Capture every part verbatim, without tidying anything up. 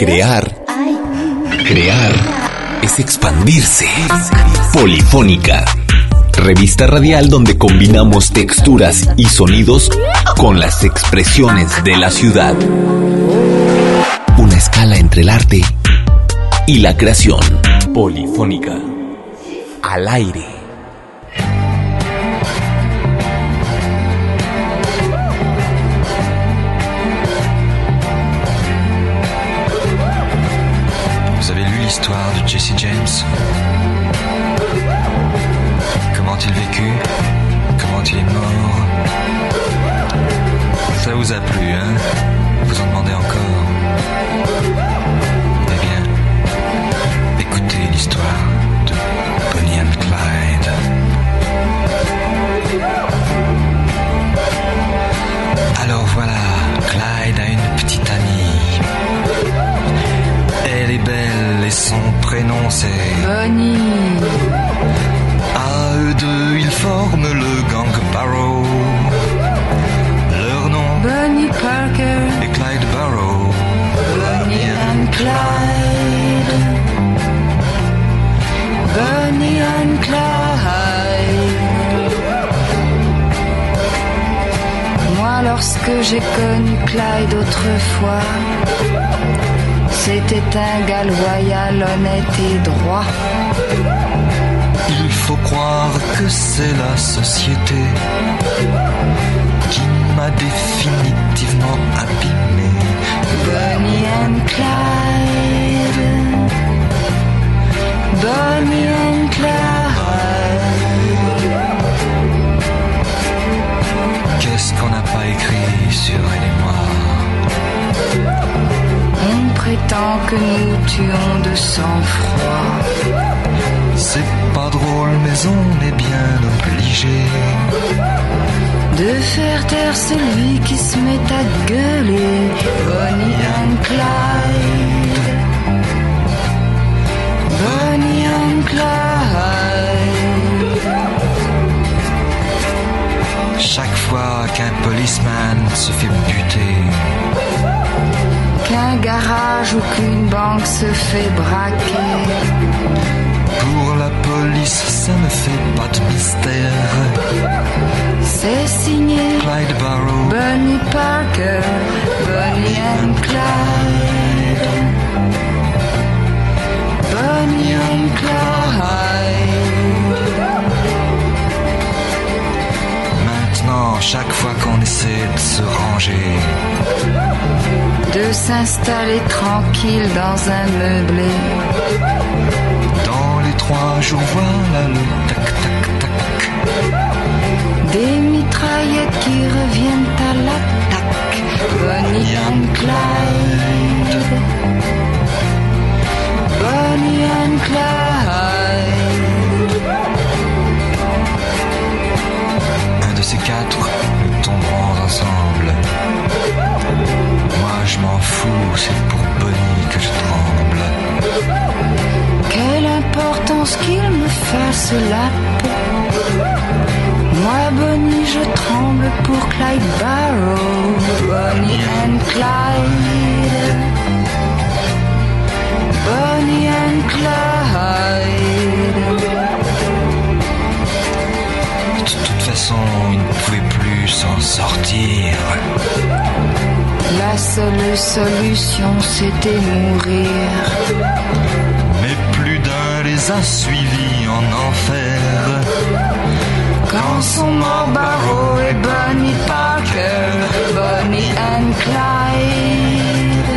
Crear, crear es expandirse. Polifónica, revista radial donde combinamos texturas y sonidos con las expresiones de la ciudad. Una escala entre el arte y la creación. Polifónica, al aire. Vous avez lu l'histoire de Jesse James? Comment il vécut? Comment il est mort? Ça vous a plu, hein? Vous en demandez encore? Eh bien, écoutez l'histoire de Bonnie and Clyde. Alors voilà, Clyde a une petite amie. Elle est belle et son prénom c'est Bonnie. À eux deux, ils forment le gang Barrow. Leur nom Bonnie Parker est Clyde Barrow. Bonnie and Clyde. Bonnie and Clyde. Moi, lorsque j'ai connu Clyde autrefois, c'était un gars loyal, honnête et droit. Il faut croire que c'est la société qui m'a définitivement abîmé. Bonnie and Clyde. Bonnie and Clyde. Qu'est-ce qu'on n'a pas écrit sur elle et moi? On prétend que nous tuons de sang-froid. C'est pas drôle mais on est bien obligé de faire taire celui qui se met à gueuler. Bonnie and Clyde. Bonnie and Clyde. Chaque fois qu'un policeman se fait buter, qu'un garage ou qu'une banque se fait braquer, pour la police ça ne fait pas de mystère. c'est signé Clyde Barrow, Bonnie Parker, Bonnie and Clyde. Bonnie and Clyde. Maintenant, chaque fois qu'on essaie de se ranger, de s'installer tranquille dans un meublé, dans les trois jours, voilà le tac-tac-tac. des mitraillettes qui reviennent à l'attaque. Bonnie and Clyde. Bonnie and Clyde. Un de ces quatre, nous tomberons ensemble. Moi je m'en fous, c'est pour Bonnie que je tremble. Quelle importance qu'il me fasse la peau. Moi, Bonnie, je tremble pour Clyde Barrow. Bonnie and Clyde. Bonnie and Clyde. De toute façon, ils ne pouvaient plus s'en sortir. La seule solution, c'était mourir. Mais plus d'un les a suivis en enfer. Quand sont morts Barrow et Bonnie Parker, Bonnie and Clyde.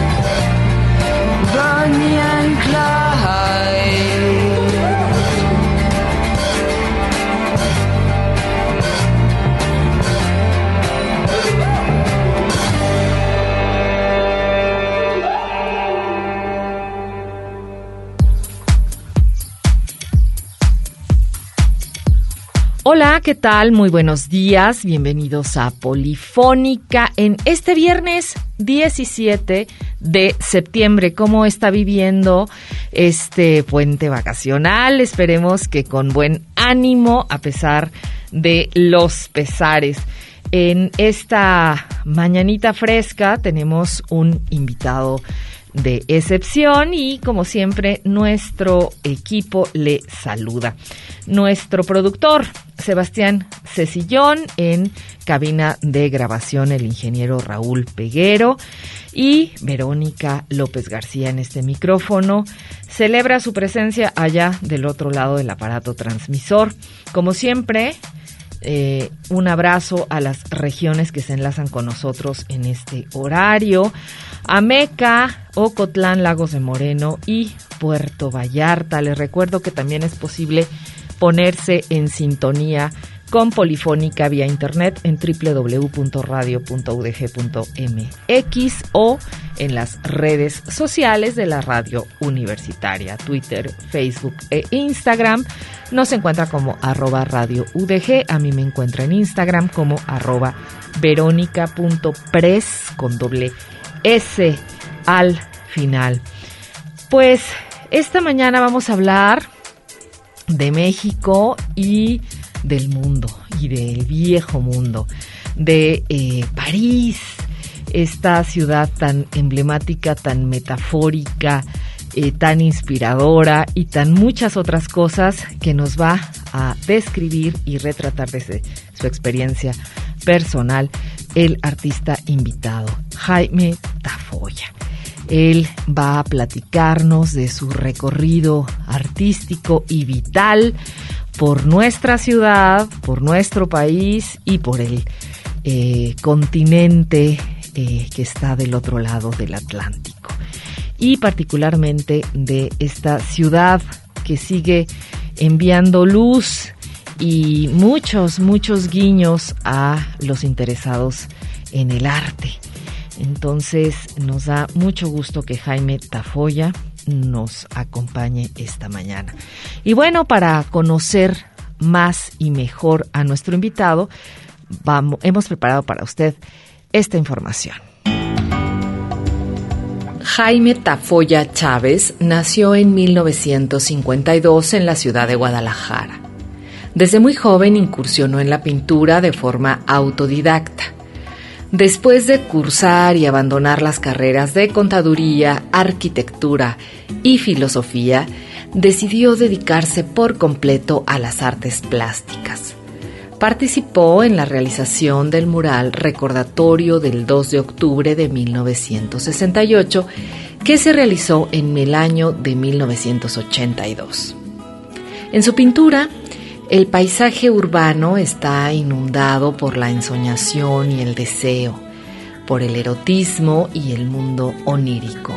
Bonnie and Clyde. Hola, ¿qué tal? Muy buenos días, bienvenidos a Polifónica en este viernes diecisiete de septiembre. ¿Cómo está viviendo este puente vacacional? Esperemos que con buen ánimo, a pesar de los pesares. En esta mañanita fresca tenemos un invitado de excepción y como siempre nuestro equipo le saluda. Nuestro productor Sebastián Cecillón, en cabina de grabación el ingeniero Raúl Peguero y Verónica López García en este micrófono. Celebra su presencia allá del otro lado del aparato transmisor. Como siempre, eh, un abrazo a las regiones que se enlazan con nosotros en este horario: Ameca, Ocotlán, Lagos de Moreno y Puerto Vallarta. Les recuerdo que también es posible ponerse en sintonía con Polifónica vía internet en doble u doble u doble u punto radio punto u d g punto m x o en las redes sociales de la radio universitaria, Twitter, Facebook e Instagram. Nos encuentra como arroba radio U D G. A mí me encuentra en Instagram como arroba verónica.pres con doble S al final. Pues esta mañana vamos a hablar de México y del mundo, y del viejo mundo, de eh, París, esta ciudad tan emblemática, tan metafórica, eh, tan inspiradora y tan muchas otras cosas que nos va a describir y retratar desde su experiencia personal el artista invitado, Jaime Tafolla. Él va a platicarnos de su recorrido artístico y vital por nuestra ciudad, por nuestro país y por el eh, continente eh, que está del otro lado del Atlántico. Y particularmente de esta ciudad que sigue enviando luz y muchos, muchos guiños a los interesados en el arte. Entonces nos da mucho gusto que Jaime Tafolla nos acompañe esta mañana. Y bueno, para conocer más y mejor a nuestro invitado, vamos, hemos preparado para usted esta información. Jaime Tafolla Chávez nació en mil novecientos cincuenta y dos en la ciudad de Guadalajara. Desde muy joven incursionó en la pintura de forma autodidacta. Después de cursar y abandonar las carreras de contaduría, arquitectura y filosofía, decidió dedicarse por completo a las artes plásticas. Participó en la realización del mural recordatorio del dos de octubre de mil novecientos sesenta y ocho, que se realizó en el año de mil novecientos ochenta y dos. En su pintura, el paisaje urbano está inundado por la ensoñación y el deseo, por el erotismo y el mundo onírico.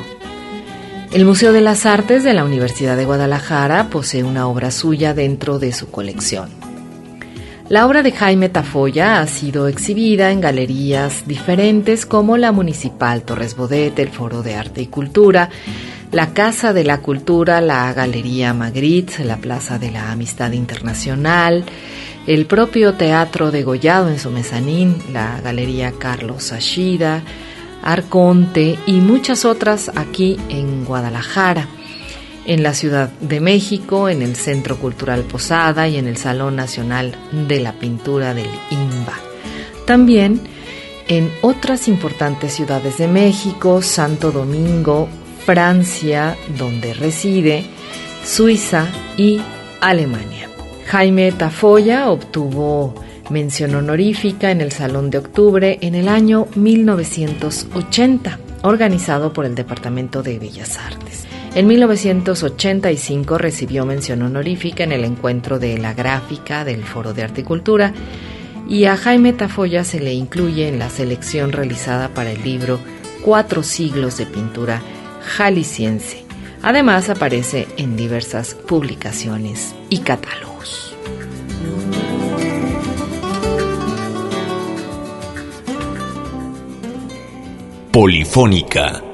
El Museo de las Artes de la Universidad de Guadalajara posee una obra suya dentro de su colección. La obra de Jaime Tafolla ha sido exhibida en galerías diferentes como la Municipal Torres Bodet, el Foro de Arte y Cultura, la Casa de la Cultura, la Galería Magritte, la Plaza de la Amistad Internacional, el propio Teatro Degollado en su mezanín, la Galería Carlos Ashida, Arconte y muchas otras aquí en Guadalajara, en la Ciudad de México, en el Centro Cultural Posada y en el Salón Nacional de la Pintura del I N B A. También en otras importantes ciudades de México, Santo Domingo, Francia, donde reside, Suiza y Alemania. Jaime Tafolla obtuvo mención honorífica en el Salón de Octubre en el año mil novecientos ochenta, organizado por el Departamento de Bellas Artes. En mil novecientos ochenta y cinco recibió mención honorífica en el Encuentro de la Gráfica del Foro de Arte y Cultura, y a Jaime Tafolla se le incluye en la selección realizada para el libro Cuatro siglos de pintura jalisciense. Además aparece en diversas publicaciones y catálogos. Polifónica.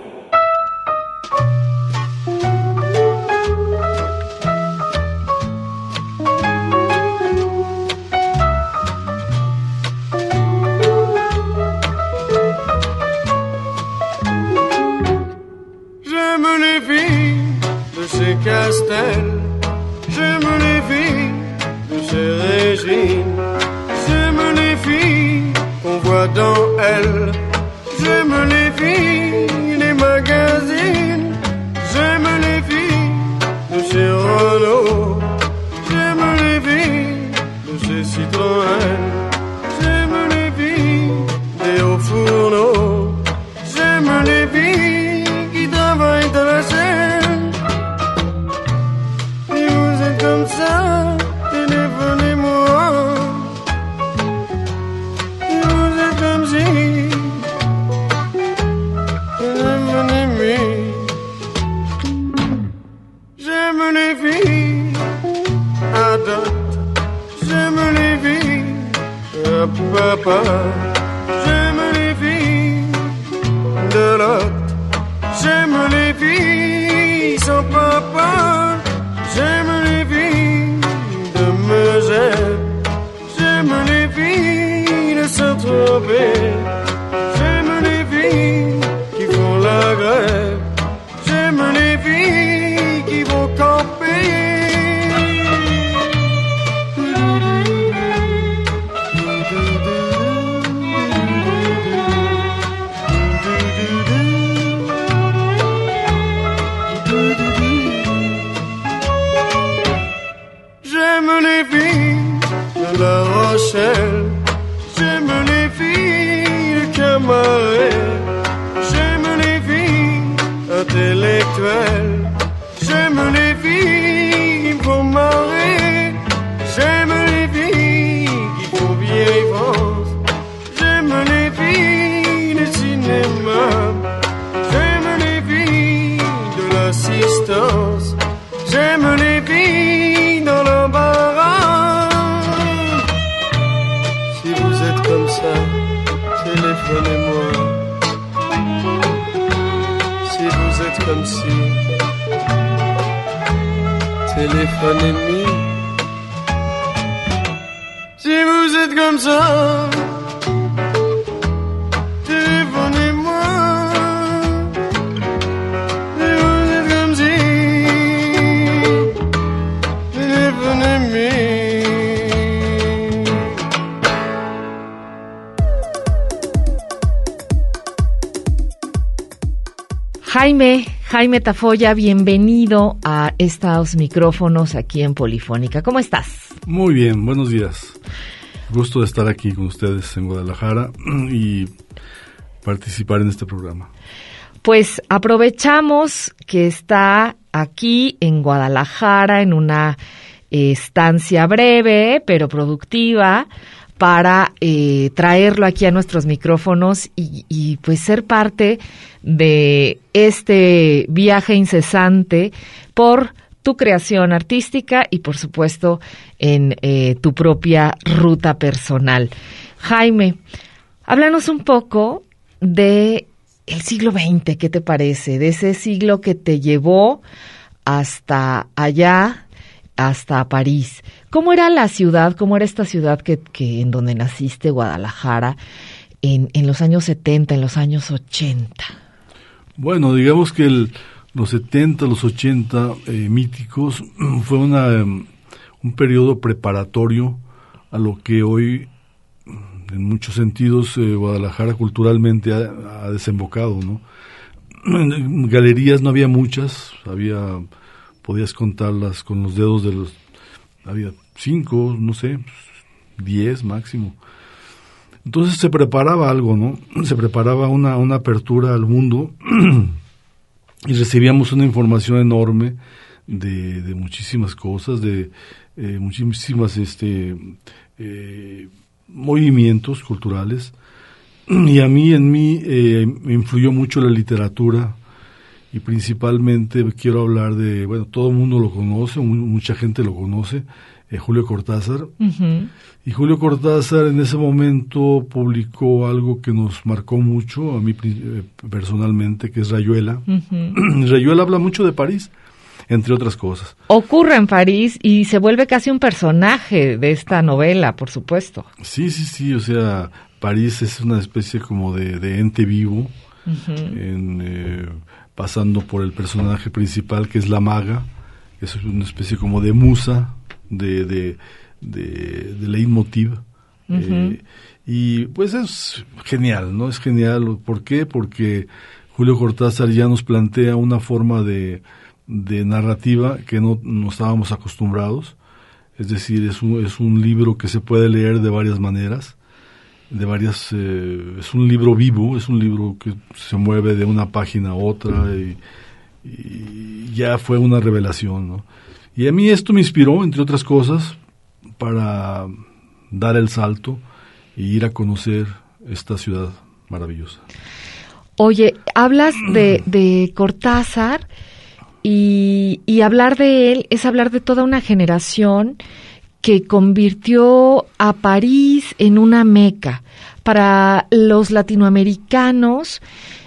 Castel, j'aime les filles de ces régimes, j'aime les filles qu'on voit dans elles, j'aime les filles des magazines, filles sans papa, j'aime les filles de Megève, j'aime les filles de Saint-Tropez, j'aime les filles qui font la grève, j'aime les filles qui vont camper. J'aime les filles de La Rochelle, j'aime les filles de Camaret, j'aime les filles intellectuelles, j'aime les filles qui me font marrer, j'aime les filles qui font vieille France, j'aime les filles du cinéma, j'aime les filles de l'assistance, j'aime les filles dans l'embarras. Si vous êtes comme ça, téléphonez-moi. Si vous êtes comme si, téléphonez-moi. Si vous êtes comme ça, téléphonez-moi. Si vous êtes comme si, téléphonez-moi. Jaime, Jaime Tafolla, bienvenido a estos micrófonos aquí en Polifónica. ¿Cómo estás? Muy bien, buenos días. Gusto de estar aquí con ustedes en Guadalajara y participar en este programa. Pues aprovechamos que está aquí en Guadalajara en una eh, estancia breve pero productiva para eh, traerlo aquí a nuestros micrófonos y, y pues ser parte de este viaje incesante por tu creación artística y por supuesto en eh, tu propia ruta personal. Jaime, háblanos un poco de el siglo veinte, ¿qué te parece? De ese siglo que te llevó hasta allá, hasta París. ¿Cómo era la ciudad, cómo era esta ciudad que, que en donde naciste, Guadalajara, en, en los años setenta, en los años ochenta? Bueno, digamos que el, los setenta, los ochenta eh, míticos fue una um, un periodo preparatorio a lo que hoy, en muchos sentidos, eh, Guadalajara culturalmente ha, ha desembocado, ¿no? En galerías no había muchas, había, podías contarlas con los dedos de los, había cinco, no sé, diez máximo. Entonces se preparaba algo, ¿no? Se preparaba una, una apertura al mundo y recibíamos una información enorme de, de muchísimas cosas, de eh, muchísimas este, eh, movimientos culturales. Y a mí, en mí, eh, me influyó mucho la literatura y principalmente quiero hablar de, bueno, todo el mundo lo conoce, mucha gente lo conoce, eh, Julio Cortázar. Uh-huh. Y Julio Cortázar en ese momento publicó algo que nos marcó mucho, a mí eh, personalmente, que es Rayuela. Uh-huh. Rayuela habla mucho de París, entre otras cosas. Ocurre en París y se vuelve casi un personaje de esta novela, por supuesto. Sí, sí, sí, o sea, París es una especie como de, de ente vivo, uh-huh. en, eh, pasando por el personaje principal, que es la maga, que es una especie como de musa, de... de de, de leitmotiv. Uh-huh. eh, y pues es genial, ¿no? Es genial. ¿Por qué? Porque Julio Cortázar ya nos plantea una forma de, de narrativa que no, no estábamos acostumbrados. Es decir, es un, es un libro que se puede leer de varias maneras, de varias, eh, es un libro vivo, es un libro que se mueve de una página a otra y, y ya fue una revelación, ¿no? Y a mí esto me inspiró, entre otras cosas, para dar el salto e ir a conocer esta ciudad maravillosa. Oye, hablas de, de Cortázar y, y hablar de él es hablar de toda una generación que convirtió a París en una meca. Para los latinoamericanos,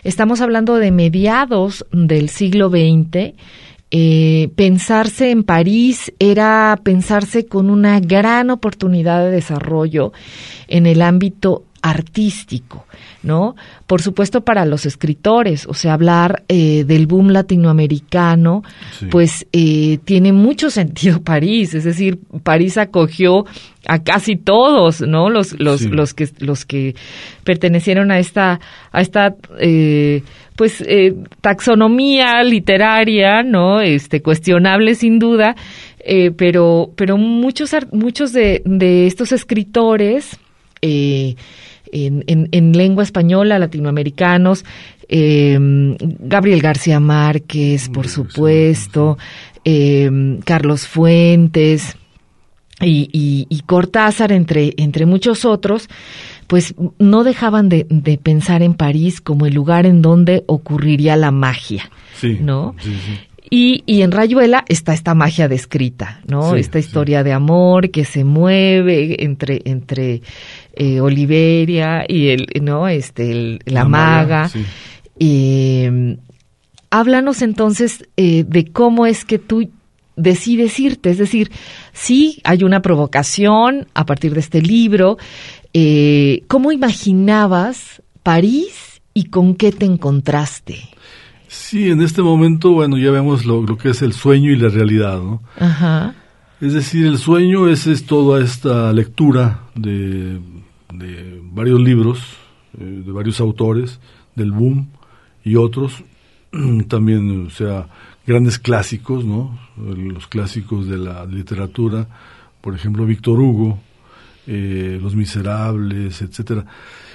estamos hablando de mediados del siglo veinte. Eh, pensarse en París era pensarse con una gran oportunidad de desarrollo en el ámbito artístico, ¿no? Por supuesto para los escritores, o sea, hablar eh, del boom latinoamericano, sí. pues eh, tiene mucho sentido París, es decir, París acogió a casi todos, ¿no? Los los sí. los que los que pertenecieron a esta a esta eh, pues eh, taxonomía literaria, ¿no? Este cuestionable sin duda, eh, pero pero muchos muchos de de estos escritores eh, En, en, en lengua española, latinoamericanos, eh, Gabriel García Márquez, por supuesto, eh, Carlos Fuentes y, y, y Cortázar, entre, entre muchos otros, pues no dejaban de, de pensar en París como el lugar en donde ocurriría la magia, sí, ¿no? Sí, sí. Y, y en Rayuela está esta magia descrita, ¿no? Sí, esta historia sí. de amor que se mueve entre entre eh, Oliveria y el, ¿no? Este, el, la, la maga. maga sí. eh, háblanos entonces eh, de cómo es que tú decides irte, es decir, sí hay una provocación a partir de este libro. Eh, ¿Cómo imaginabas París y con qué te encontraste? Sí, en este momento, bueno, ya vemos lo, lo que es el sueño y la realidad, ¿no? Ajá. Es decir, el sueño es, es toda esta lectura de, de varios libros, eh, de varios autores, del boom y otros, también, o sea, grandes clásicos, ¿no? Los clásicos de la literatura, por ejemplo, Víctor Hugo, eh, Los Miserables, etcétera.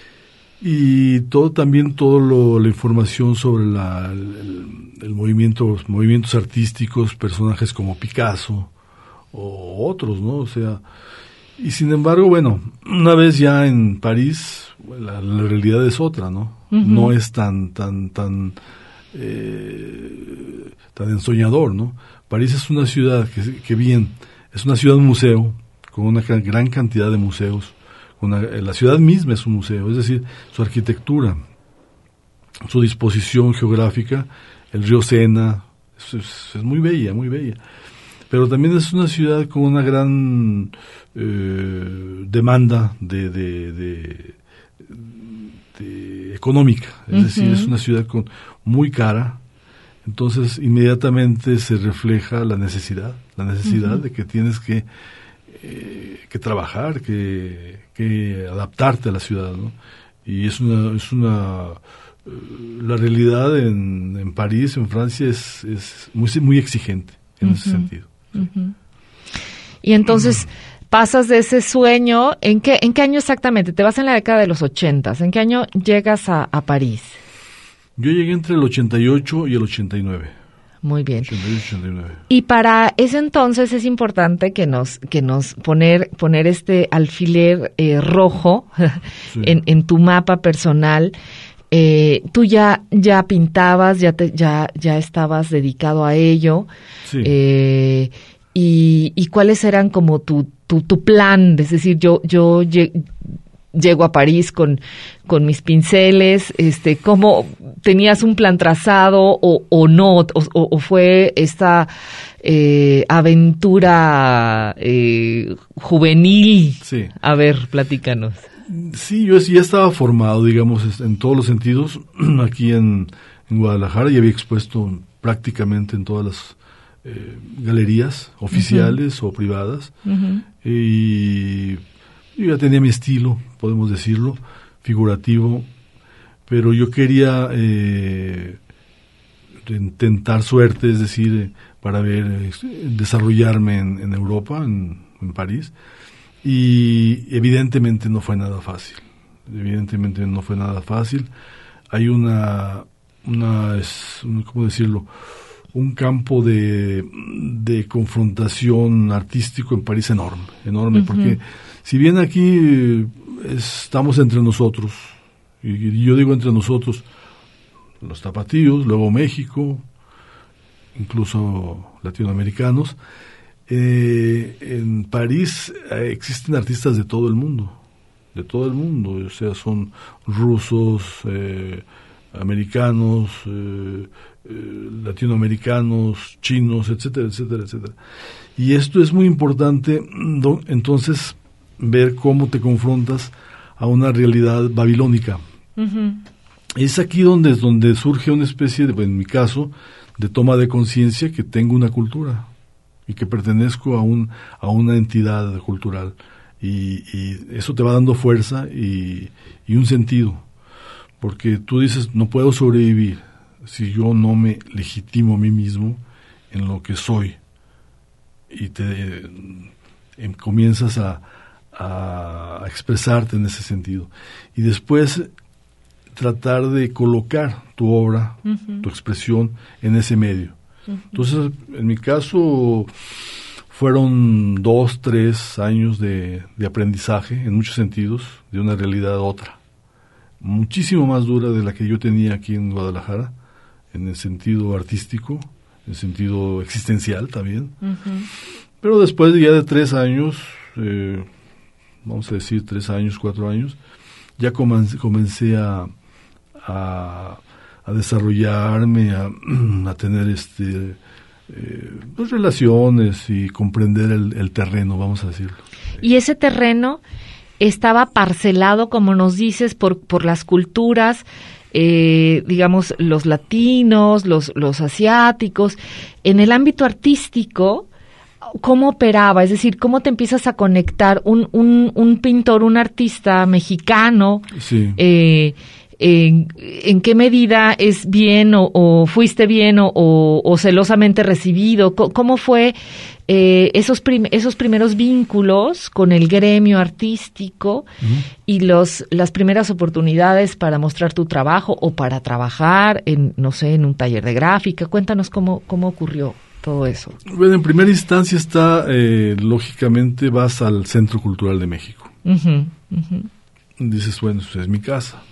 Y todo también todo lo, la información sobre la, el, el movimiento, los movimientos artísticos, personajes como Picasso o otros, ¿no? O sea, y sin embargo, bueno, una vez ya en París, la, la realidad es otra, ¿no? Uh-huh. No es tan tan tan eh, tan ensoñador, ¿no? París es una ciudad que, que bien, es una ciudad museo con una gran cantidad de museos. Una, la ciudad misma es un museo, es decir, su arquitectura, su disposición geográfica, el río Sena, es, es, es muy bella, muy bella. Pero también es una ciudad con una gran eh, demanda de, de, de, de económica, es uh-huh. decir, es una ciudad con, muy cara, entonces inmediatamente se refleja la necesidad, la necesidad uh-huh. de que tienes que Eh, que trabajar, que, que adaptarte a la ciudad, ¿no? Y es una, es una uh, la realidad en, en París, en Francia, es, es muy, muy exigente en uh-huh. ese sentido. Uh-huh. Sí. Y entonces uh-huh. pasas de ese sueño, ¿en qué, en qué año exactamente? Te vas en la década de los ochentas, ¿en qué año llegas a, a París? Yo llegué entre el ochenta y ocho y el ochenta y nueve. Muy bien. ochenta y ocho, ochenta y nueve. Y para ese entonces es importante que nos que nos poner poner este alfiler eh, rojo sí. en, en tu mapa personal. Eh, tú ya ya pintabas, ya te, ya ya estabas dedicado a ello. Sí. Eh, y, y cuáles eran como tu tu tu plan, es decir, yo yo lleg- llego a París con, con mis pinceles, este, ¿cómo tenías un plan trazado o, o no? O, o fue esta eh, aventura eh, juvenil? Sí. A ver, platícanos. Sí, yo ya estaba formado, digamos, en todos los sentidos, aquí en, en Guadalajara, y había expuesto prácticamente en todas las eh, galerías oficiales uh-huh. o privadas, uh-huh. y yo ya tenía mi estilo, podemos decirlo, figurativo, pero yo quería eh, intentar suerte, es decir, eh, para ver, eh, desarrollarme en, en Europa, en, en París, y evidentemente no fue nada fácil, evidentemente no fue nada fácil. Hay una, una es, ¿cómo decirlo?, un campo de, de confrontación artístico en París enorme, enorme, uh-huh. porque si bien aquí estamos entre nosotros, y yo digo entre nosotros, los tapatíos, luego México, incluso latinoamericanos, eh, en París eh, existen artistas de todo el mundo, de todo el mundo, o sea, son rusos, eh, americanos, eh, eh, latinoamericanos, chinos, etcétera, etcétera, etcétera. Y esto es muy importante, do, entonces, ver cómo te confrontas a una realidad babilónica. Uh-huh. Es aquí donde, donde surge una especie de, en mi caso, de toma de conciencia que tengo una cultura y que pertenezco a un a una entidad cultural. Y, y eso te va dando fuerza y, y un sentido. Porque tú dices, no puedo sobrevivir si yo no me legitimo a mí mismo en lo que soy. Y te eh, comienzas a, a expresarte en ese sentido. Y después tratar de colocar tu obra, uh-huh. tu expresión en ese medio. Uh-huh. Entonces, en mi caso, fueron dos, tres años de, de aprendizaje, en muchos sentidos, de una realidad a otra. Muchísimo más dura de la que yo tenía aquí en Guadalajara, en el sentido artístico, en el sentido existencial también. Uh-huh. Pero después de ya de tres años, eh, vamos a decir tres años, cuatro años, ya comencé, comencé a, a, a desarrollarme, a, a tener este eh, pues relaciones y comprender el, el terreno, vamos a decirlo. Y ese terreno estaba parcelado, como nos dices, por, por las culturas, eh, digamos, los latinos, los, los asiáticos. En el ámbito artístico, ¿cómo operaba? Es decir, ¿cómo te empiezas a conectar un, un, un pintor, un artista mexicano? Sí. Eh, en, ¿En qué medida es bien o, o fuiste bien o, o, o celosamente recibido? ¿Cómo fue eh, esos, prim, esos primeros vínculos con el gremio artístico uh-huh. y los las primeras oportunidades para mostrar tu trabajo o para trabajar en, no sé, en un taller de gráfica? Cuéntanos cómo, cómo ocurrió todo eso. Bueno, en primera instancia está, eh, lógicamente, vas al Centro Cultural de México. Uh-huh, uh-huh. Dices, bueno, pues es mi casa.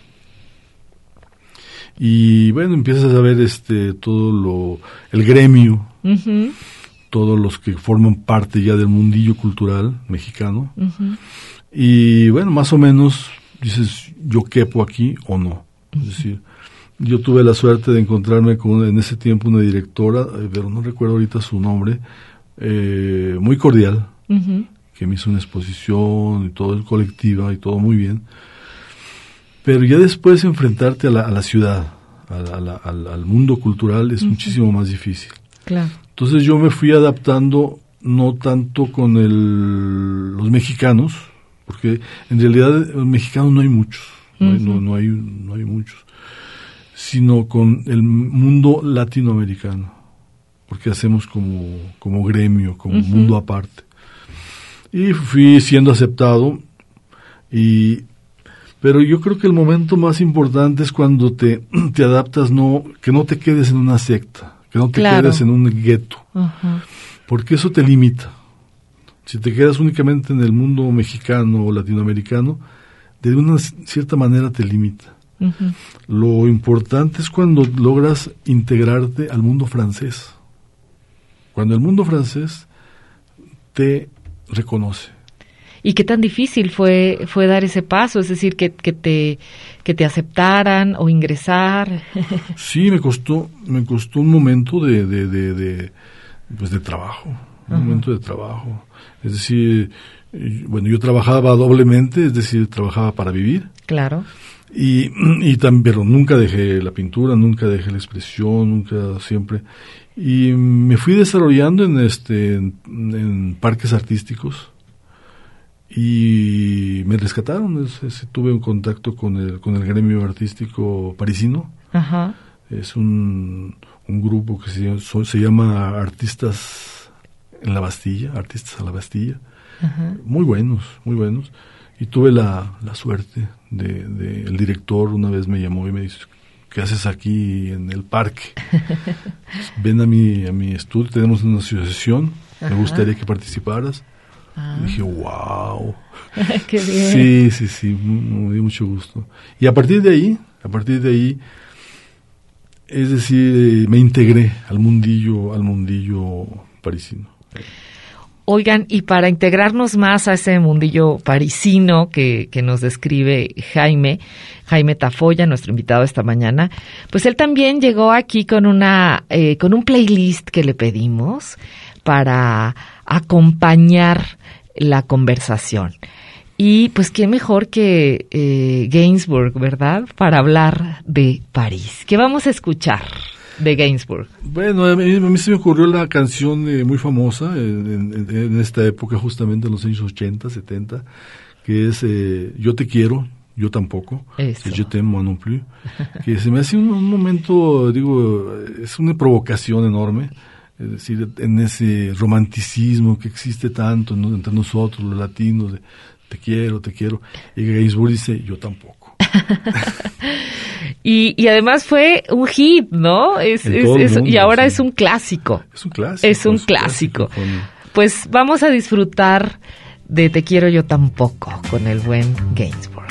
Y bueno, empiezas a ver este todo lo el gremio, uh-huh. todos los que forman parte ya del mundillo cultural mexicano. Uh-huh. Y bueno, más o menos dices, yo quepo aquí o no. Uh-huh. Es decir, yo tuve la suerte de encontrarme con en ese tiempo una directora, pero no recuerdo ahorita su nombre, eh, muy cordial, uh-huh. que me hizo una exposición y todo, el colectiva y todo muy bien. Pero ya después enfrentarte a la, a la ciudad, a la, a la, al, al mundo cultural es uh-huh. muchísimo más difícil. Claro. Entonces yo me fui adaptando no tanto con el, los mexicanos, porque en realidad los mexicanos no hay muchos, uh-huh. no, hay, no, no, hay, no hay muchos, sino con el mundo latinoamericano, porque hacemos como, como gremio, como uh-huh. mundo aparte. Y fui siendo aceptado y... Pero yo creo que el momento más importante es cuando te, te adaptas, no que no te quedes en una secta, que no te claro. quedes en un gueto, uh-huh. porque eso te limita. Si te quedas únicamente en el mundo mexicano o latinoamericano, de una cierta manera te limita. Uh-huh. Lo importante es cuando logras integrarte al mundo francés. Cuando el mundo francés te reconoce. ¿Y qué tan difícil fue fue dar ese paso? Es decir, que, que te que te aceptaran o ingresar. Sí, me costó me costó un momento de de de, de pues de trabajo, un uh-huh. momento de trabajo. Es decir, bueno, yo trabajaba doblemente, es decir, trabajaba para vivir. Claro. Y y también, pero nunca dejé la pintura, nunca dejé la expresión, nunca, siempre. Y me fui desarrollando en este en, en parques artísticos. Y me rescataron, es, es, tuve un contacto con el con el gremio artístico parisino. Ajá. Es un, un grupo que se, so, se llama Artistas en la Bastilla, Artistas a la Bastilla. Ajá. Muy buenos, muy buenos. Y tuve la, la suerte de, de, el director una vez me llamó y me dice, ¿qué haces aquí en el parque? Ven a mi, a mi estudio, tenemos una asociación, Ajá. me gustaría que participaras. Ah. Y dije, wow. Qué bien. Sí, sí, sí, me dio mucho gusto. Y a partir de ahí, a partir de ahí, es decir, me integré al mundillo, al mundillo parisino. Oigan, y para integrarnos más a ese mundillo parisino que, que nos describe Jaime, Jaime Tafoya, nuestro invitado esta mañana, pues él también llegó aquí con una, eh, con un playlist que le pedimos para acompañar la conversación. Y pues qué mejor que eh, Gainsbourg, ¿verdad? Para hablar de París. ¿Qué vamos a escuchar de Gainsbourg? Bueno, a mí, a mí se me ocurrió la canción eh, muy famosa en, en, en esta época, justamente en los años ochenta, setenta, que es eh, Yo te quiero, yo tampoco. Eso. Je t'aime, moi non plus. Que se me hace un, un momento, digo, es una provocación enorme. Es decir, en ese romanticismo que existe tanto, ¿no?, entre nosotros, los latinos, de te quiero, te quiero. Y Gainsbourg dice, yo tampoco. y, y además fue un hit, ¿no? Es, es, es, mundo, y ahora sí. es un clásico. Es un clásico. Es un es clásico. clásico con... Pues vamos a disfrutar de Te quiero yo tampoco con el buen Gainsbourg.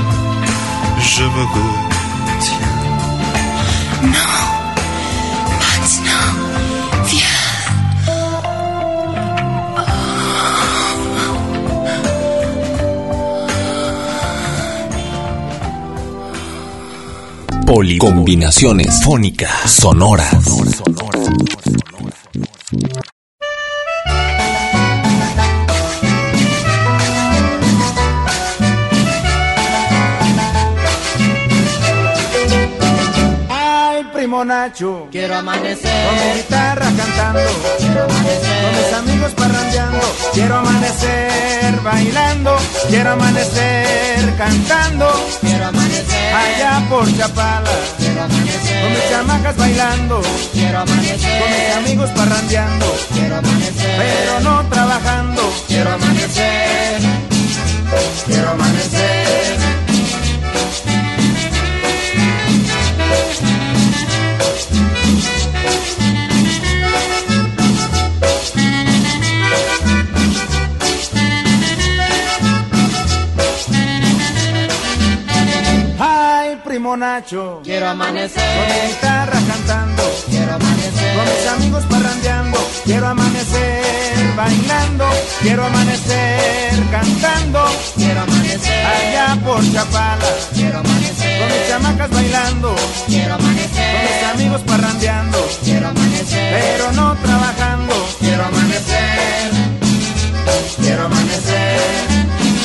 Je me retiens. Non, Poli. Combinaciones fónicas, sonoras. Sonora, sonora, sonora, sonora. Primo Nacho, quiero amanecer con mi guitarra cantando, quiero amanecer con mis amigos parrandeando, quiero amanecer bailando, quiero amanecer cantando, quiero amanecer allá por Chapala, quiero amanecer con mis chamacas bailando, quiero amanecer con mis amigos parrandeando, quiero amanecer pero no trabajando, quiero amanecer quiero amanecer. Primo Nacho, quiero amanecer con mi guitarra cantando, quiero amanecer con mis amigos parrandeando, quiero amanecer bailando, quiero amanecer cantando, quiero amanecer allá por Chapala, quiero amanecer con mis chamacas bailando, quiero amanecer con mis amigos parrandeando, quiero amanecer pero no trabajando, quiero amanecer, quiero amanecer.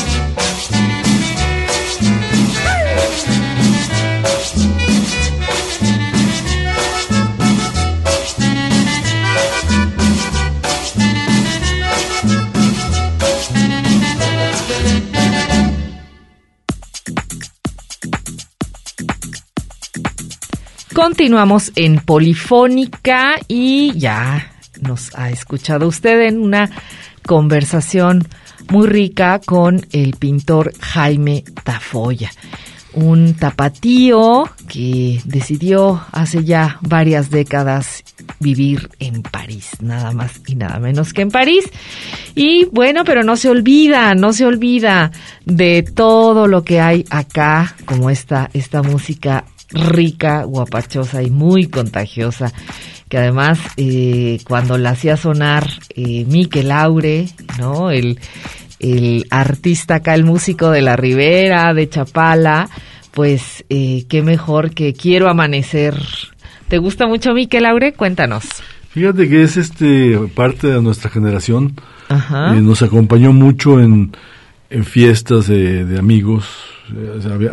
Continuamos en Polifónica y ya nos ha escuchado usted en una conversación muy rica con el pintor Jaime Tafolla, un tapatío que decidió hace ya varias décadas vivir en París, nada más y nada menos que en París. Y bueno, pero no se olvida, no se olvida de todo lo que hay acá, como esta, esta música rica, guapachosa y muy contagiosa, que además eh, cuando la hacía sonar eh, Mikel Laure, ¿no? El, el artista acá, el músico de la Ribera, de Chapala, pues eh, qué mejor que Quiero Amanecer. ¿Te gusta mucho Mikel Laure? Cuéntanos. Fíjate que es este parte de nuestra generación. Ajá. Eh, nos acompañó mucho en, en fiestas de, de amigos. Eh, o sea, había,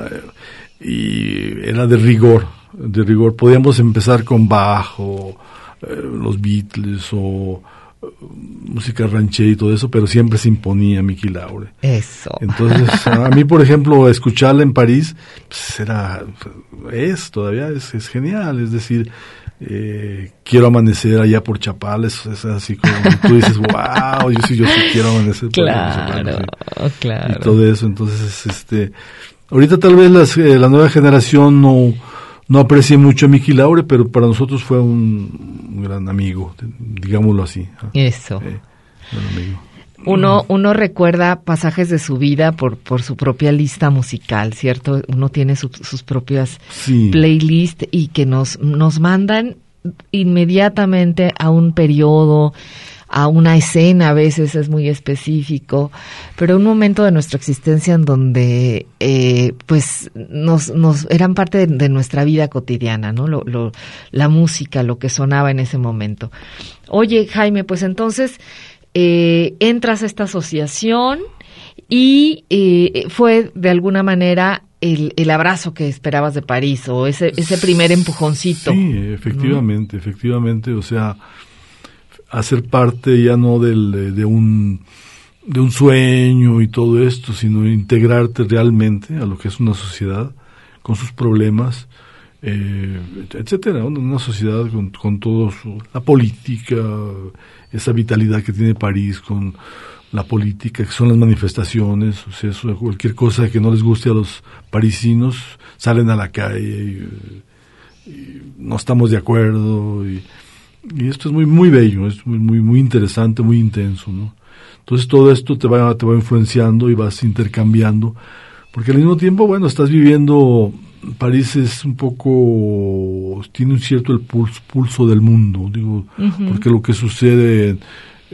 y era de rigor, de rigor. Podíamos empezar con Bach o eh, los Beatles o eh, música ranchera y todo eso, pero siempre se imponía Mikel Laure. Eso. Entonces, a mí, por ejemplo, escucharla en París, pues era, es, todavía es, es genial, es decir, eh, Quiero Amanecer allá por Chapala, es, es así como, tú dices, wow, yo sí, yo sí quiero amanecer. Claro, por Chapala, sí. claro. Y todo eso, entonces, este, ahorita tal vez las, eh, la nueva generación no, no aprecie mucho a Mikel Laure, pero para nosotros fue un, un gran amigo, digámoslo así. Eso. Eh, gran amigo. Uno, uno recuerda pasajes de su vida por, por su propia lista musical, ¿cierto? Uno tiene su, sus propias Sí. playlists y que nos, nos mandan inmediatamente a un periodo, a una escena, a veces es muy específico, pero un momento de nuestra existencia en donde, eh, pues, nos, nos, eran parte de, de nuestra vida cotidiana, ¿no? Lo, lo, la música, lo que sonaba en ese momento. Oye, Jaime, pues entonces, eh, entras a esta asociación y eh, fue de alguna manera el, el abrazo que esperabas de París o ese, ese primer empujoncito. Sí, efectivamente, ¿no? efectivamente, o sea, hacer parte ya no del, de un de un sueño y todo esto, sino integrarte realmente a lo que es una sociedad con sus problemas, eh, etcétera, una, una sociedad con, con todo su, la política, esa vitalidad que tiene París con la política, que son las manifestaciones, o sea, eso, cualquier cosa que no les guste a los parisinos, salen a la calle y, y no estamos de acuerdo y Y esto es muy muy bello, es muy muy muy interesante, muy intenso, ¿no? Entonces todo esto te va te va influenciando y vas intercambiando, porque al mismo tiempo, bueno, estás viviendo, París es un poco, tiene un cierto el pulso, pulso del mundo, digo, uh-huh. porque lo que sucede en,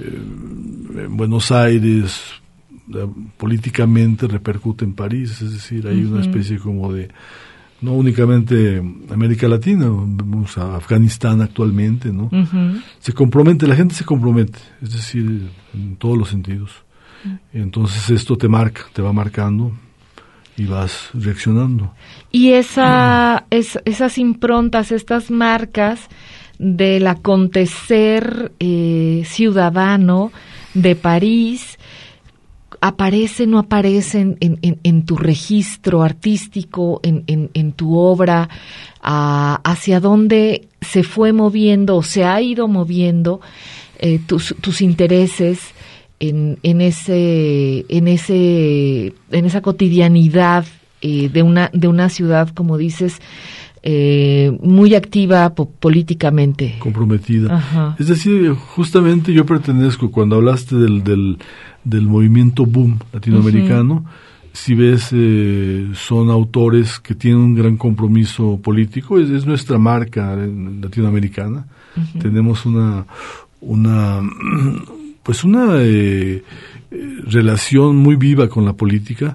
en Buenos Aires políticamente repercute en París, es decir, hay uh-huh. una especie como de no únicamente América Latina, vamos a Afganistán actualmente, ¿no? Uh-huh. Se compromete, la gente se compromete, es decir, en todos los sentidos. Uh-huh. Entonces esto te marca, te va marcando y vas reaccionando. Y esa, uh-huh. es, esas improntas, estas marcas del acontecer eh, ciudadano de París, ¿aparecen o aparecen en, en, en tu registro artístico, en, en, en tu obra? A, ¿Hacia dónde se fue moviendo o se ha ido moviendo eh, tus, tus intereses en, en ese, en ese, en esa cotidianidad eh, de una, de una ciudad, como dices, eh, muy activa po- políticamente? Comprometida. Ajá. Es decir, justamente yo pertenezco, cuando hablaste del, del del movimiento boom latinoamericano, uh-huh. si ves, eh, son autores que tienen un gran compromiso político, es, es nuestra marca latinoamericana. Uh-huh. Tenemos una, una, pues una eh, relación muy viva con la política,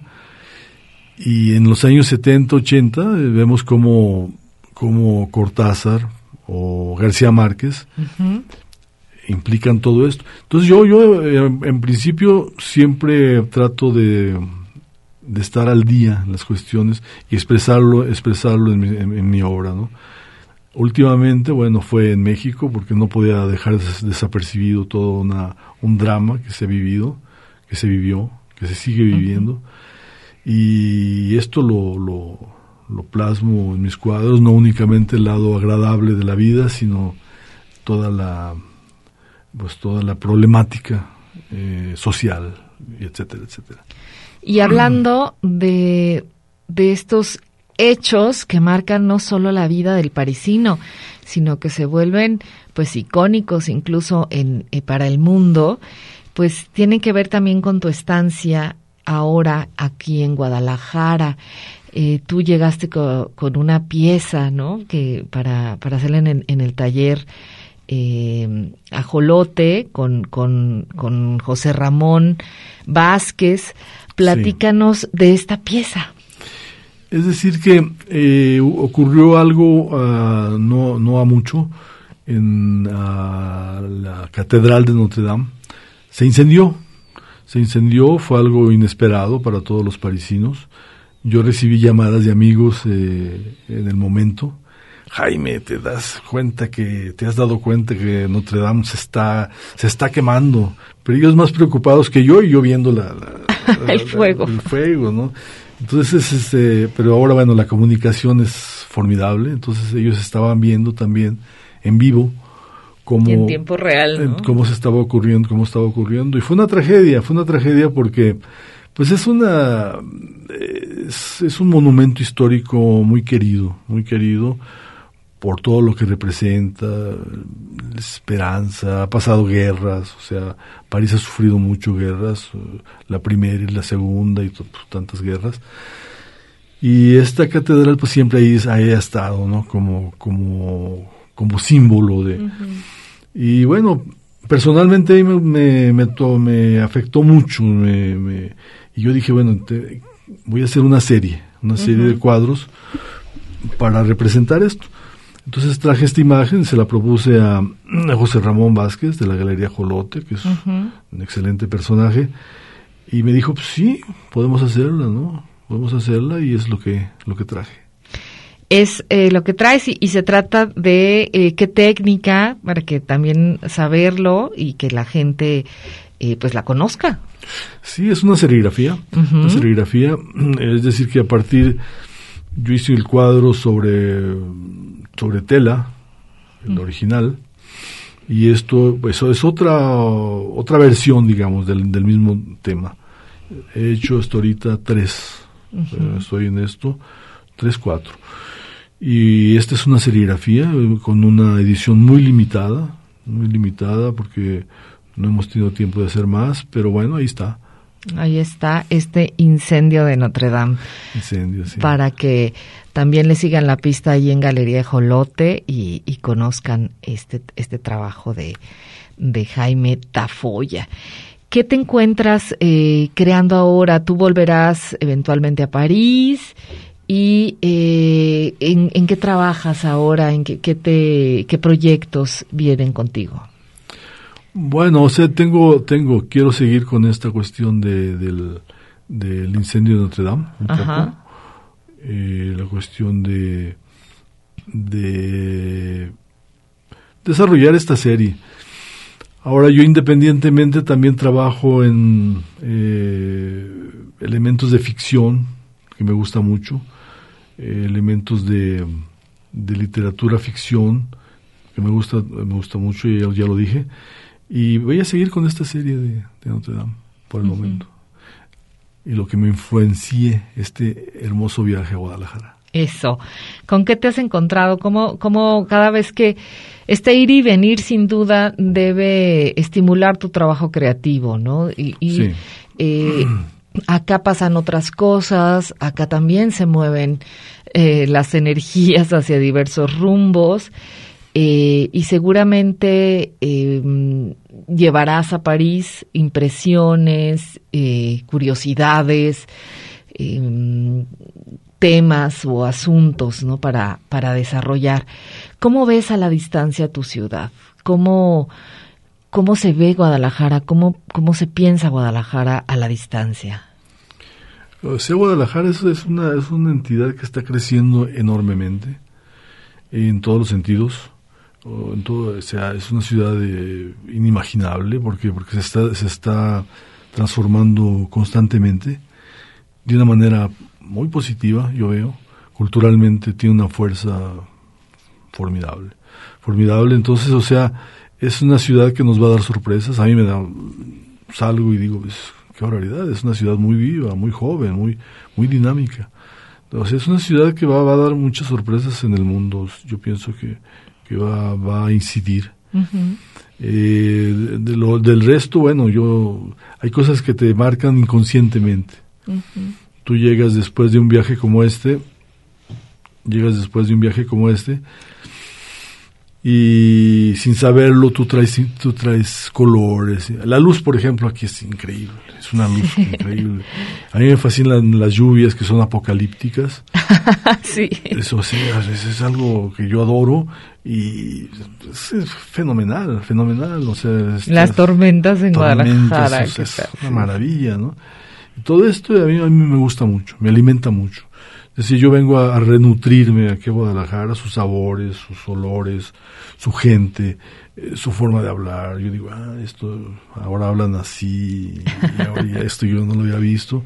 y en los años setenta, ochenta eh, vemos como, como Cortázar o García Márquez uh-huh. implican todo esto. Entonces yo, yo eh, en principio siempre trato de, de estar al día en las cuestiones y expresarlo, expresarlo en mi, en, en mi obra, ¿no? Últimamente, bueno, fue en México porque no podía dejar des, desapercibido todo una, un drama que se ha vivido, que se vivió, que se sigue viviendo, uh-huh. y esto lo, lo, lo plasmo en mis cuadros, no únicamente el lado agradable de la vida, sino toda la pues toda la problemática eh, social, etcétera, etcétera. Y hablando de, de estos hechos que marcan no solo la vida del parisino, sino que se vuelven pues icónicos incluso en eh, para el mundo, pues tienen que ver también con tu estancia ahora aquí en Guadalajara. Eh, tú llegaste co- con una pieza, ¿no? Que para para hacerla en, en el taller Eh, Ajolote con, con, con José Ramón Vázquez. Platícanos sí. de esta pieza. Es decir que eh, ocurrió algo uh, no, no ha mucho en uh, la Catedral de Notre Dame. Se incendió, se incendió, fue algo inesperado para todos los parisinos. Yo recibí llamadas de amigos eh, en el momento. Jaime, ¿te das cuenta que, te has dado cuenta que Notre Dame se está, se está quemando? Pero ellos más preocupados que yo, y yo viendo la, la, la el fuego. La, el fuego, ¿no? Entonces, este, pero ahora, bueno, la comunicación es formidable, entonces ellos estaban viendo también en vivo cómo, y en tiempo real, ¿no? Cómo se estaba ocurriendo, cómo estaba ocurriendo, y fue una tragedia, fue una tragedia porque, pues es una, es, es un monumento histórico muy querido, muy querido, por todo lo que representa, esperanza, ha pasado guerras, o sea, París ha sufrido mucho guerras, la primera y la segunda y t- tantas guerras, y esta catedral pues siempre ahí, ahí ha estado, ¿no? Como, como, como símbolo de, uh-huh. y bueno, personalmente me, me, me, to, me afectó mucho, me, me, y yo dije, bueno, te, voy a hacer una serie, una serie uh-huh. de cuadros para representar esto. Entonces traje esta imagen, se la propuse a, a José Ramón Vázquez de la Galería Ajolote, que es uh-huh. un excelente personaje, y me dijo, pues sí, podemos hacerla, ¿no? Podemos hacerla, y es lo que lo que traje. Es eh, lo que traes, y, y se trata de eh, qué técnica, para que también saberlo y que la gente eh, pues la conozca. Sí, es una serigrafía, uh-huh. una serigrafía, es decir que a partir, yo hice el cuadro sobre... sobre tela, el mm. original, y esto pues, es otra otra versión, digamos, del, del mismo tema. He hecho hasta ahorita tres, uh-huh. estoy en esto, tres, cuatro. Y esta es una serigrafía con una edición muy limitada, muy limitada porque no hemos tenido tiempo de hacer más, pero bueno, ahí está. Ahí está este incendio de Notre Dame. Incendio, sí. Para que también le sigan la pista ahí en Galería Ajolote y, y conozcan este este trabajo de, de Jaime Tafolla. ¿Qué te encuentras eh, creando ahora? ¿Tú volverás eventualmente a París? y eh, ¿en, ¿en qué trabajas ahora? ¿En qué, qué, te, qué proyectos vienen contigo? Bueno, o sea, tengo, tengo, quiero seguir con esta cuestión de, del, del incendio de Notre Dame, un Ajá. poco. Eh, la cuestión de, de desarrollar esta serie. Ahora yo independientemente también trabajo en eh, elementos de ficción, que me gusta mucho, eh, elementos de, de literatura ficción, que me gusta, me gusta mucho, y ya, ya lo dije. Y voy a seguir con esta serie de, de Notre Dame por el uh-huh. momento. Y lo que me influencie este hermoso viaje a Guadalajara. Eso. ¿Con qué te has encontrado? ¿Cómo, cómo cada vez que este ir y venir sin duda debe estimular tu trabajo creativo, ¿no? Y, y sí. eh, acá pasan otras cosas, acá también se mueven eh, las energías hacia diversos rumbos. Eh, y seguramente eh, llevarás a París impresiones, eh, curiosidades, eh, temas o asuntos, ¿no? Para, para desarrollar. ¿Cómo ves a la distancia tu ciudad? ¿Cómo, cómo se ve Guadalajara? ¿Cómo, cómo se piensa Guadalajara a la distancia? O sea, Guadalajara es, es, una, es una entidad que está creciendo enormemente en todos los sentidos. En todo, o sea, es una ciudad eh, inimaginable porque porque se está se está transformando constantemente de una manera muy positiva, yo veo. Culturalmente tiene una fuerza formidable, formidable. Entonces, o sea, es una ciudad que nos va a dar sorpresas. A mí me da, salgo y digo, pues, qué barbaridad, es una ciudad muy viva, muy joven, muy muy dinámica. O sea, es una ciudad que va, va a dar muchas sorpresas en el mundo. Yo pienso que que va, va a incidir. Uh-huh. Eh, de, de lo, del resto, bueno, yo hay cosas que te marcan inconscientemente. Uh-huh. Tú llegas después de un viaje como este, llegas después de un viaje como este, y sin saberlo tú traes, tú traes colores. La luz, por ejemplo, aquí es increíble, es una luz increíble. A mí me fascinan las lluvias que son apocalípticas. Sí. Eso sí, es, es algo que yo adoro y es, es fenomenal, fenomenal. O sea, es, las tormentas en tormentas, Guadalajara. O sea, es una maravilla, ¿no? Y todo esto a mí, a mí me gusta mucho, me alimenta mucho. Es decir, yo vengo a, a renutrirme aquí a Guadalajara, sus sabores, sus olores, su gente, eh, su forma de hablar. Yo digo, ah, esto, ahora hablan así, y ahora ya esto yo no lo había visto.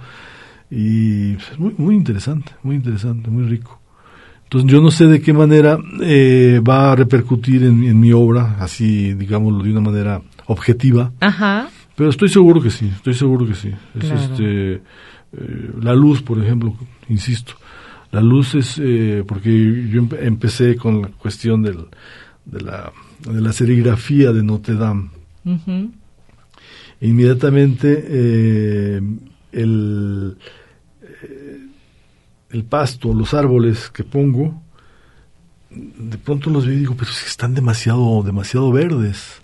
Y es muy, muy interesante, muy interesante, muy rico. Entonces yo no sé de qué manera eh, va a repercutir en, en mi obra, así, digámoslo, de una manera objetiva. Ajá. Pero estoy seguro que sí, estoy seguro que sí. Es claro. este, eh, la luz, por ejemplo, insisto. La luz es, eh, porque yo empe- empecé con la cuestión del, de, la, de la serigrafía de Notre Dame. Uh-huh. E inmediatamente eh, el, eh, el pasto, los árboles que pongo, de pronto los veo y digo, pero es que están demasiado, demasiado verdes.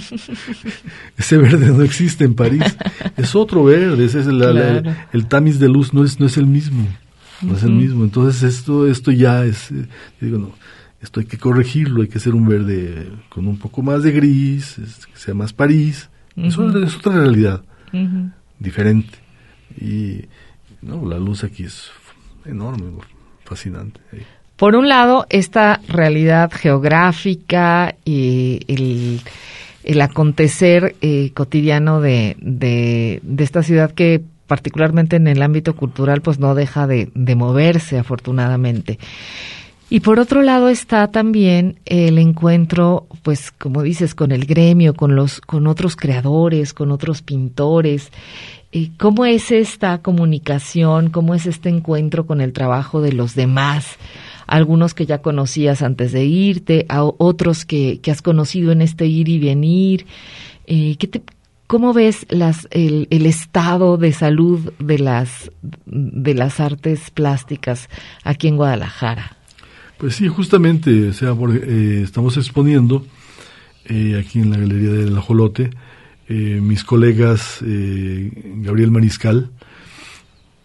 Ese verde no existe en París. Es otro verde, ese es el, claro. el, el tamiz de luz, no es, no es el mismo. No uh-huh. es el mismo. Entonces esto esto ya es, eh, digo, no, esto hay que corregirlo, hay que hacer un verde con un poco más de gris, es, que sea más París. Uh-huh. Es, otra, es otra realidad, uh-huh. diferente. Y no, la luz aquí es enorme, fascinante. ¿eh? Por un lado, esta realidad geográfica y el, el acontecer eh, cotidiano de, de, de esta ciudad que particularmente en el ámbito cultural, pues no deja de, de moverse, afortunadamente. Y por otro lado está también el encuentro, pues como dices, con el gremio, con los, con otros creadores, con otros pintores. Eh, ¿Cómo es esta comunicación? ¿Cómo es este encuentro con el trabajo de los demás? Algunos que ya conocías antes de irte, a otros que, que has conocido en este ir y venir. Eh, ¿qué te ¿Cómo ves las, el, el estado de salud de las, de las artes plásticas aquí en Guadalajara? Pues sí, justamente, o sea, por, eh, estamos exponiendo eh, aquí en la Galería del Ajolote eh, mis colegas eh, Gabriel Mariscal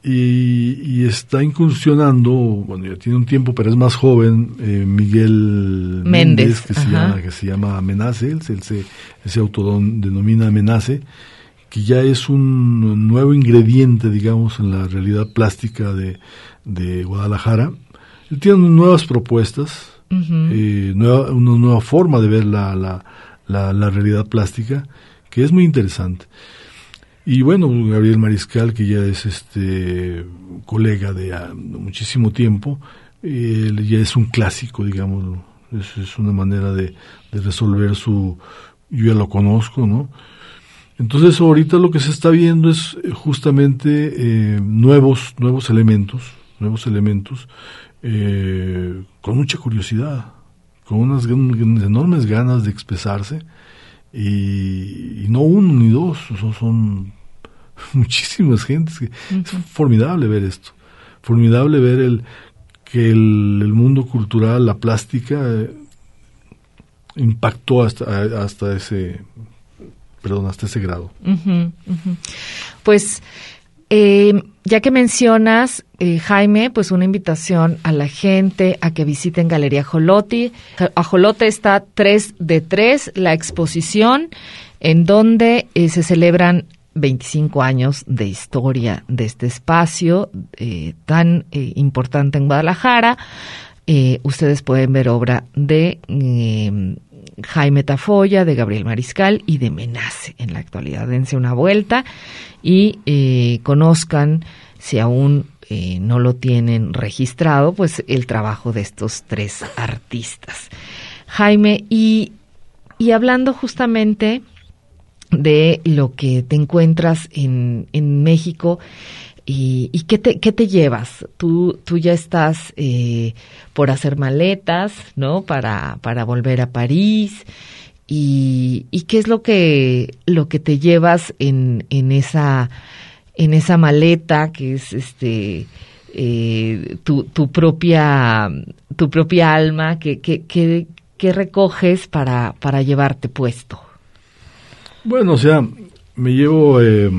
y, y está incursionando, bueno, ya tiene un tiempo, pero es más joven, eh, Miguel Méndez, Méndez, que, se ajá. llama, que se llama Menace, él, él se, él se autodenomina Menace, que ya es un nuevo ingrediente, digamos, en la realidad plástica de, de Guadalajara. Él tiene nuevas propuestas, uh-huh. eh, nueva, una nueva forma de ver la, la, la, la realidad plástica, que es muy interesante. Y bueno, Gabriel Mariscal, que ya es este colega de, de muchísimo tiempo, él ya es un clásico, digamos, es, es una manera de, de resolver su... Yo ya lo conozco, ¿no? Entonces ahorita lo que se está viendo es justamente eh, nuevos nuevos elementos, nuevos elementos eh, con mucha curiosidad, con unas, unas enormes ganas de expresarse y, y no uno ni dos, son, son muchísimas gentes. Uh-huh. Es formidable ver esto, formidable ver el que el, el mundo cultural, la plástica eh, impactó hasta hasta ese perdón, hasta ese grado. Uh-huh, uh-huh. Pues, eh, ya que mencionas, eh, Jaime, pues una invitación a la gente a que visiten Galería Ajolote. Ajolote está tres de tres, la exposición, en donde eh, se celebran veinticinco años de historia de este espacio eh, tan eh, importante en Guadalajara. Eh, ustedes pueden ver obra de... Eh, Jaime Tafolla, de Gabriel Mariscal y de Menace en la actualidad. Dense una vuelta y eh, conozcan, si aún eh, no lo tienen registrado, pues el trabajo de estos tres artistas. Jaime, y, y hablando justamente de lo que te encuentras en, en México, ¿Y, y qué te qué te llevas? Tú tú ya estás eh, por hacer maletas, ¿no? Para para volver a París. Y, y qué es lo que lo que te llevas en en esa en esa maleta que es este eh, tu tu propia tu propia alma, que que que, que recoges para para llevarte puesto. Bueno, o sea, me llevo eh,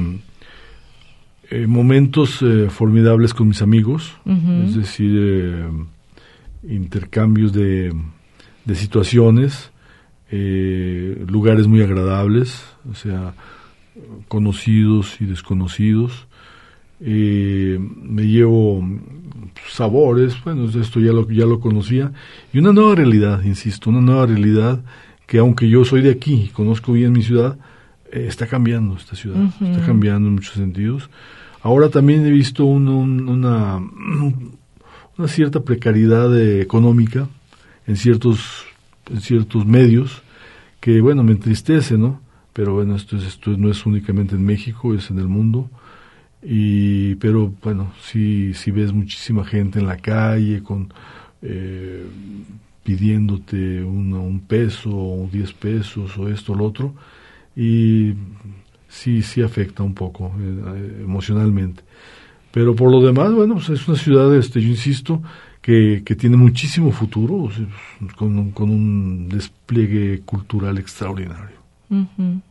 Eh, momentos eh, formidables con mis amigos, uh-huh. es decir, eh, intercambios de, de situaciones, eh, lugares muy agradables, o sea, conocidos y desconocidos. Eh, me llevo sabores, bueno, esto ya lo, ya lo conocía, y una nueva realidad, insisto, una nueva realidad que aunque yo soy de aquí y conozco bien mi ciudad, eh, está cambiando esta ciudad, uh-huh. está cambiando en muchos sentidos. Ahora también he visto un, un, una, una cierta precariedad eh, económica en ciertos, en ciertos medios que, bueno, me entristece, ¿no? Pero bueno, esto, es, esto no es únicamente en México, es en el mundo. Y, pero bueno, sí, sí ves muchísima gente en la calle con eh, pidiéndote un, un peso o diez pesos o esto o lo otro. Y sí, sí afecta un poco eh, emocionalmente. Pero por lo demás, bueno, pues es una ciudad, este, yo insisto, que, que tiene muchísimo futuro, o sea, con, con un despliegue cultural extraordinario. Uh-huh.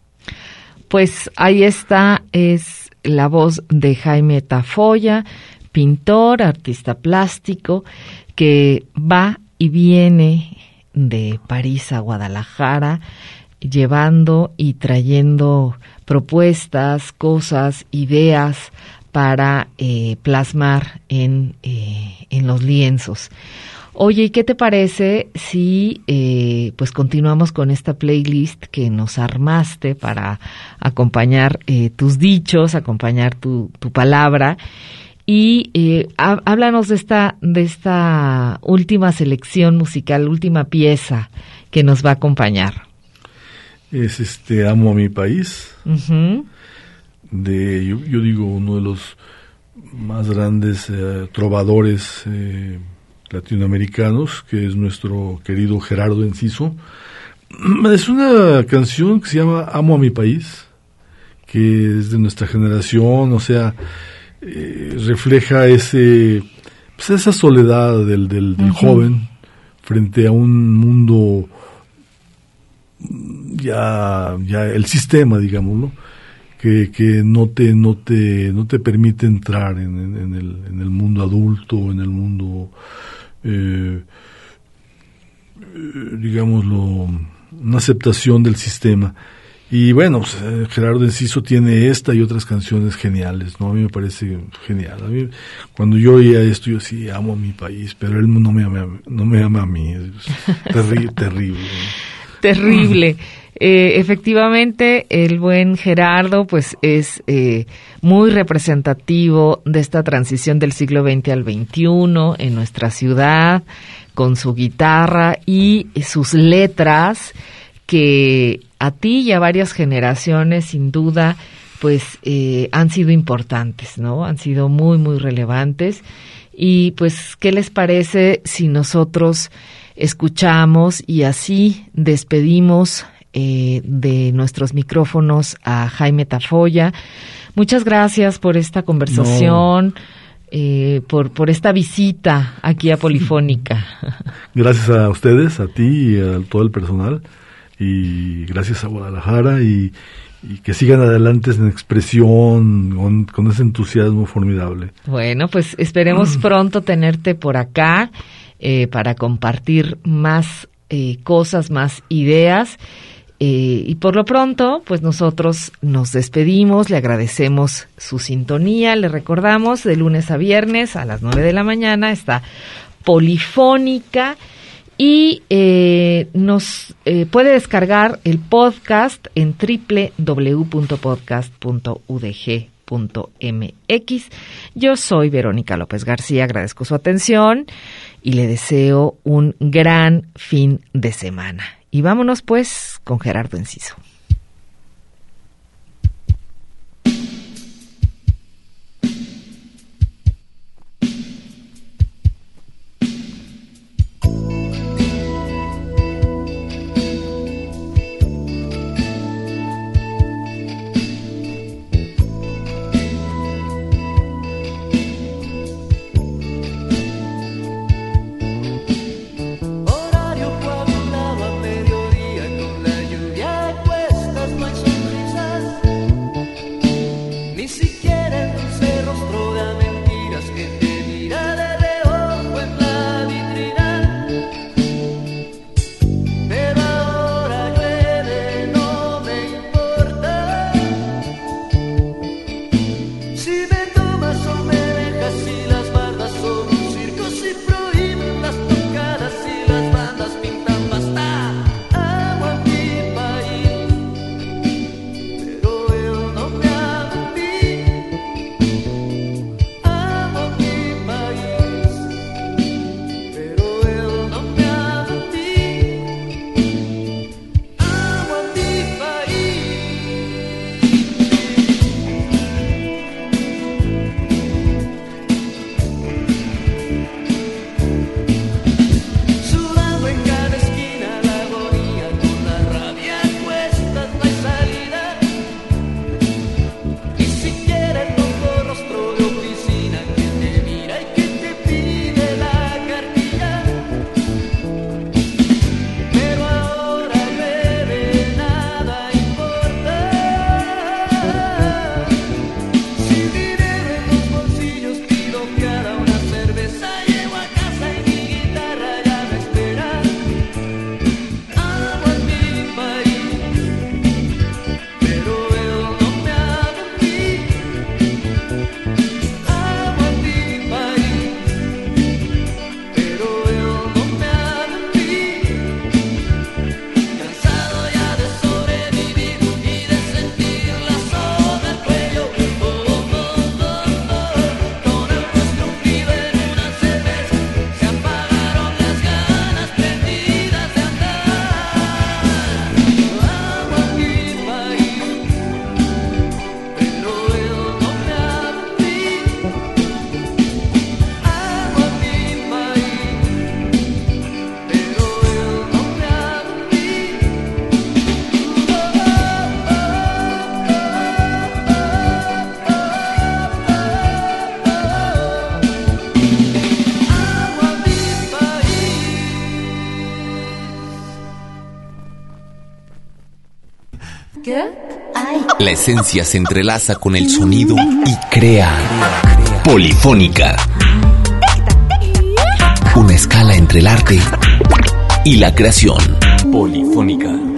Pues ahí está, es la voz de Jaime Tafolla, pintor, artista plástico, que va y viene de París a Guadalajara, llevando y trayendo propuestas, cosas, ideas para eh, plasmar en, eh, en los lienzos. Oye, ¿y qué te parece si eh, pues continuamos con esta playlist que nos armaste para acompañar eh, tus dichos, acompañar tu, tu palabra? Y eh, há, háblanos de esta, de esta última selección musical, última pieza que nos va a acompañar. Es este Amo a mi país, uh-huh. de yo, yo digo uno de los más grandes eh, trovadores eh, latinoamericanos, que es nuestro querido Gerardo Enciso. Es una canción que se llama Amo a mi país, que es de nuestra generación, o sea, eh, refleja ese pues esa soledad del, del, del uh-huh. joven frente a un mundo ya ya el sistema, digámoslo, que, que no te no te no te permite entrar en, en, en el en el mundo adulto, en el mundo eh, eh, digámoslo, una aceptación del sistema. Y bueno, pues, Gerardo Enciso tiene esta y otras canciones geniales, ¿no? A mí me parece genial. A mí, cuando yo oía esto, yo sí amo a mi país, pero él no me ama, no me ama a mí. Es terri- terrible. ¿No? Terrible. Eh, efectivamente, el buen Gerardo, pues, es eh, muy representativo de esta transición del siglo veinte al veintiuno en nuestra ciudad, con su guitarra y sus letras, que a ti y a varias generaciones, sin duda, pues eh, han sido importantes, ¿no? Han sido muy, muy relevantes. Y pues, ¿qué les parece si nosotros escuchamos y así despedimos eh, de nuestros micrófonos a Jaime Tafolla? Muchas gracias por esta conversación, no. eh, por, por esta visita aquí a Polifónica. Gracias a ustedes, a ti y a todo el personal. Y gracias a Guadalajara y, y que sigan adelante en expresión con, con ese entusiasmo formidable. Bueno, pues esperemos pronto tenerte por acá eh, para compartir más eh, cosas, más ideas eh, y por lo pronto pues nosotros nos despedimos, le agradecemos su sintonía, le recordamos de lunes a viernes a las nueve de la mañana está Polifónica. Y eh, nos eh, puede descargar el podcast en doble u doble u doble u punto podcast punto u d g punto m x. Yo soy Verónica López García, agradezco su atención y le deseo un gran fin de semana. Y vámonos pues con Gerardo Enciso. ¿Qué? Ay. La esencia se entrelaza con el sonido y crea Polifónica. Una escala entre el arte y la creación. Polifónica.